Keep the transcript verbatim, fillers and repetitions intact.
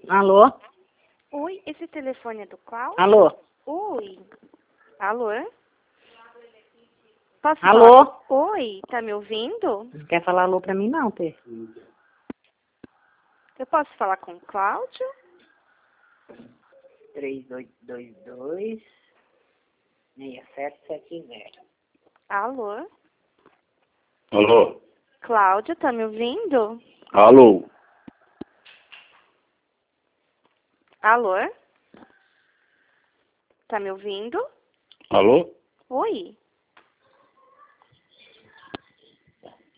Alô? Oi, esse telefone é do Cláudio? Alô? Oi. Alô? Posso Alô? falar? Oi, tá me ouvindo? Não quer falar alô pra mim não, Tê? Eu posso falar com o Cláudio? três oito dois dois, seis sete sete zero. Alô? Alô? Cláudio, tá me ouvindo? Alô? Alô? Tá me ouvindo? Alô? Oi.